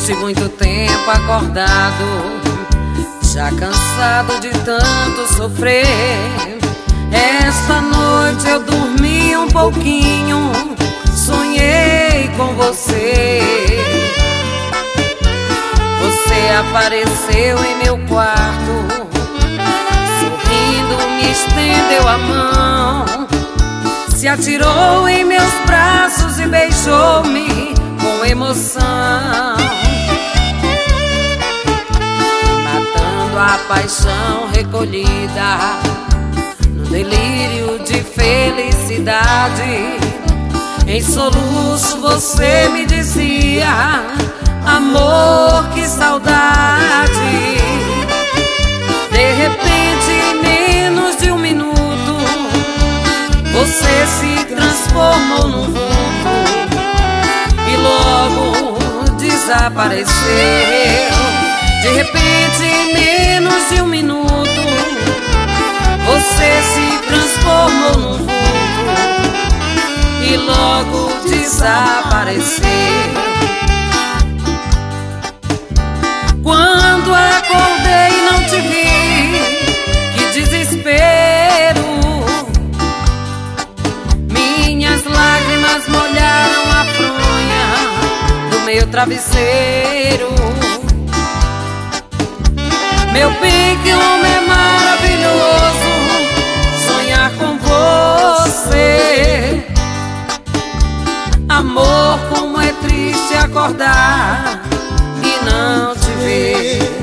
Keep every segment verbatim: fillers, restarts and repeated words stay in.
Depois de muito tempo acordado, já cansado de tanto sofrer, esta noite eu dormi um pouquinho, sonhei com você. Você apareceu em meu quarto, sorrindo me estendeu a mão, se atirou em meus braços e beijou-me com emoção, matando a paixão recolhida no delírio de felicidade. Em soluço você me dizia: amor, que saudade. De repente, em menos de um minuto, você se transformou num vulto e logo desapareceu. De repente, em menos de um minuto, você se transformou num vulto e logo desapareceu. Quando acordei e não te vi, que desespero. Minhas lágrimas molharam a fronha do meu travesseiro. Meu bem, que homem é maravilhoso, sonhar com você. Amor, como é triste acordar e não te ver.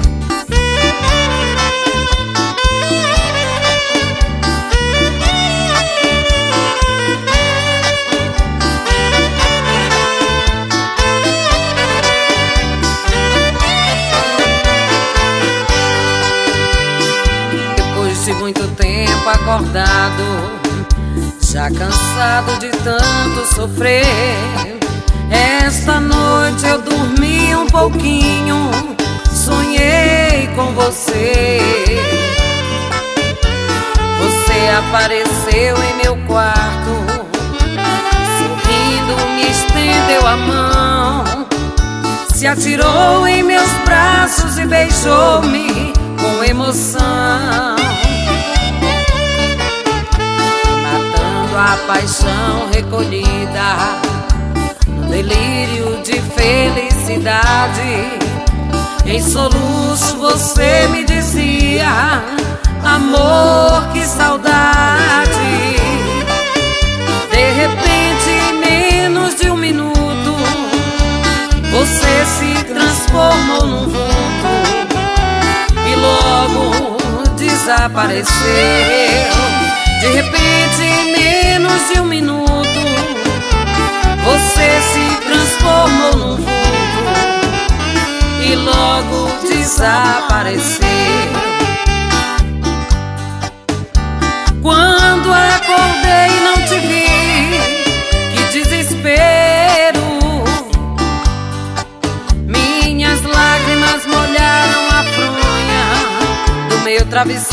Depois de muito tempo acordado, já cansado de tanto sofrer, esta noite eu dormi um pouquinho, sonhei com você. Você apareceu em meu quarto, sorrindo me estendeu a mão, se atirou em meus braços e beijou-me com emoção, matando a paixão recolhida no delírio de felicidade. Em soluço você me dizia: amor, que saudade. De repente, em menos de um minuto, você se transformou num vulto e logo desapareceu. De repente, em menos de um minuto, você se transformou num vulto e logo desapareceu. Quando acordei e não te vi, que desespero. Minhas lágrimas molharam a fronha do meu travesseiro.